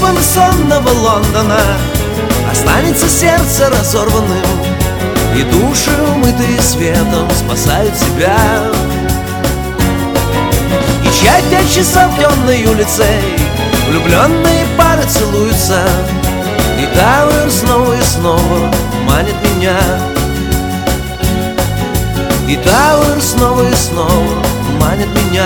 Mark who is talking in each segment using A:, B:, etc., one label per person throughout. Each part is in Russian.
A: небом сонного Лондона останется сердце разорванным, и души, умытые светом, спасают себя. И чай 5 часов темной улицей влюбленные пары целуются, и Тауэр снова и снова манит меня. И Тауэр снова и снова манит меня.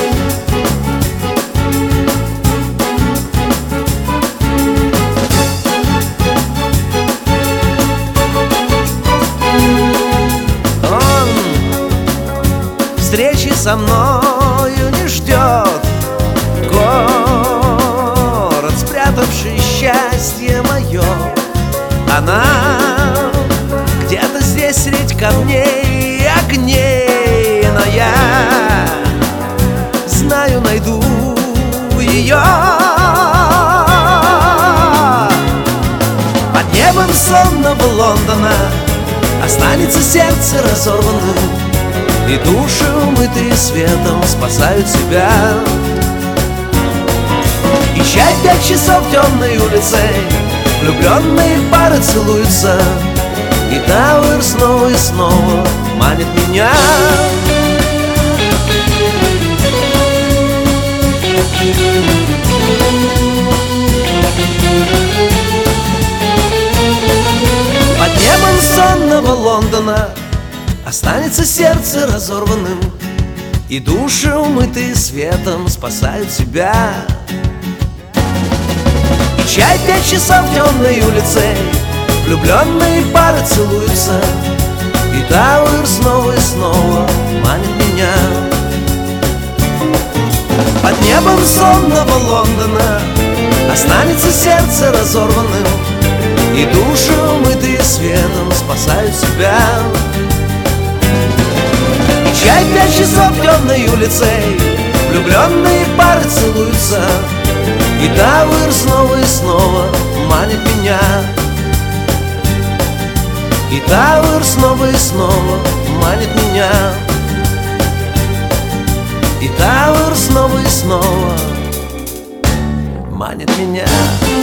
A: Он встречи со мною не ждет, город, спрятавший счастье мое. Она где-то здесь средь камней и огней, но я знаю, найду ее. Под небом сонного Лондона останется сердце разорванным, и души, умытые светом, спасают себя. И чай 5 часов темной улицей влюбленные пары целуются, и Тауэр снова и снова манит меня. Под небом сонного Лондона останется сердце разорванным, и души, умытые светом, спасают себя. И чай 5 часов темной улицей влюбленные пары целуются, и Тауэр снова и снова манит меня. Под небом сонного Лондона останется сердце разорванным, и души, умытые светом, спасают себя. И чай 5 часов темной улицей влюбленные пары целуются, и Тауэр снова и снова манит меня. И Тауэр снова и снова манит меня. И Тауэр снова и снова манит меня.